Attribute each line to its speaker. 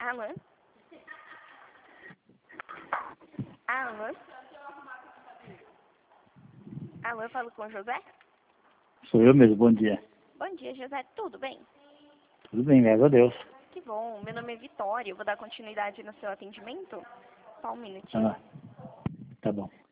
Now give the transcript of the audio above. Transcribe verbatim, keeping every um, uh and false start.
Speaker 1: Alô? Alô? Alô, eu falo com o José?
Speaker 2: Sou eu mesmo, bom dia.
Speaker 1: Bom dia, José. Tudo bem?
Speaker 2: Tudo bem, graças a Deus.
Speaker 1: Que bom. Meu nome é Vitória. Eu vou dar continuidade no seu atendimento. Só um minutinho.
Speaker 2: Ah, tá bom.